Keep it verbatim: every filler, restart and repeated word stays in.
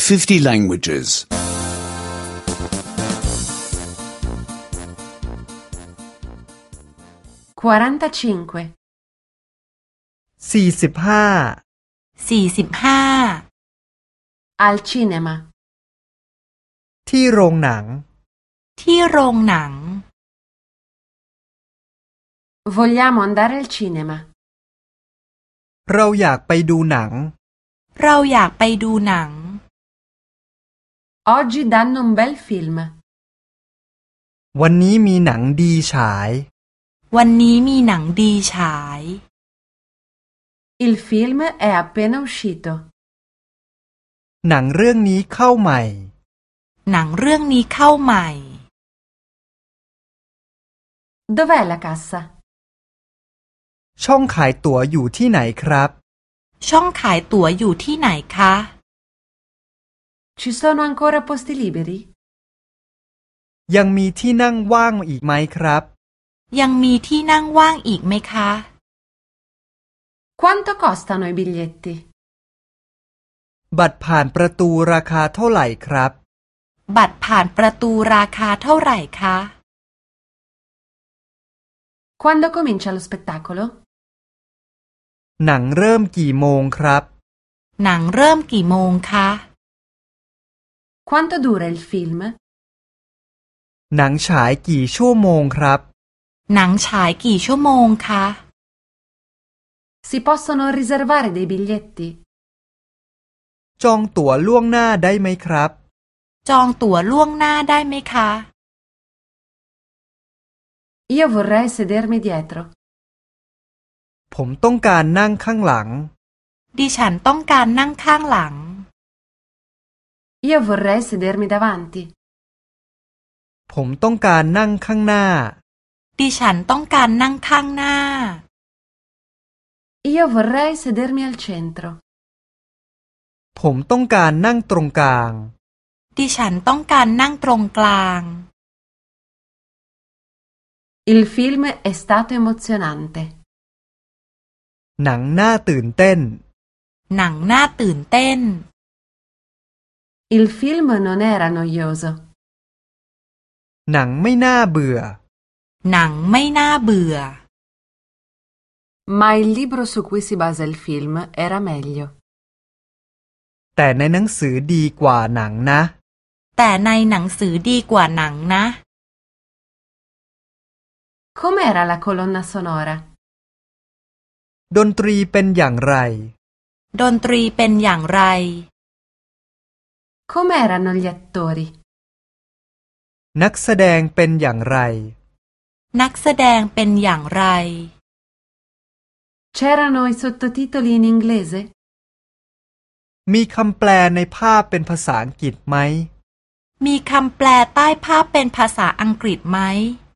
fifty languages. quarantacinque สี่สิบห้าสี่สิบห้า al cinema ที่โรงหนังที่โรงหนัง vogliamo andare al cinema เราอยากไปดูหนังเราอยากไปดูหนัง oggi danno un bel film วันนี้มีหนังดีฉายวันนี้มีหนังดีฉาย il film è appena uscito หนังเรื่องนี้เข้าใหม่หนังเรื่องนี้เข้าใหม่ dov'è la cassa ช่องขายตั๋วอยู่ที่ไหนครับช่องขายตั๋วอยู่ที่ไหนคะ ci sono ancora posti liberi ยังมีที่นั่งว่างอีกไหมครับยังมีที่นั่งว่างอีกไหมคะ quanto costano i biglietti บัตรผ่านประตูราคาเท่าไหร่ครับบัตรผ่านประตูราคาเท่าไหร่คะ quando comincia lo spettacolo หนังเริ่มกี่โมงครับหนังเริ่มกี่โมงคะ quanto dura il film หนังฉายกี่ชั่วโมงครับหนังฉายกี่ชั่วโมงคะ si possono riservare dei biglietti จองตั๋วล่วงหน้าได้ไหมครับจองตั๋วล่วงหน้าได้ไหมคะ io vorrei sedermi dietro ผมต้องการนั่งข้างหลังดิฉันต้องการนั่งข้างหลัง io vorrei sedermi davanti ผมต้องการนั่งข้างหน้าดิฉันต้องการนั่งข้างหน้า io vorrei sedermi al centro ผมต้องการนั่งตรงกลางดิฉันต้องการนั่งตรงกลาง il film è stato emozionante หนังน่าตื่นเต้นหนังน่าตื่นเต้น il film non era noioso หนังไม่น่าเบื่อหนังไม่น่าเบื่อ ma il libro su cui si basa il film era meglio แต่ในหนังสือดีกว่าหนังนะแต่ในหนังสือดีกว่าหนังนะ com'era la colonna sonora ดนตรีเป็นอย่างไรดนตรีเป็นอย่างไร com'erano gli attori นักแสดงเป็นอย่างไรนักแสดงเป็นอย่างไร c'erano i sottotitoli in inglese มีคำแปลในภาพเป็นภาษาอังกฤษไหมมีคำแปลใต้ภาพเป็นภาษาอังกฤษไหม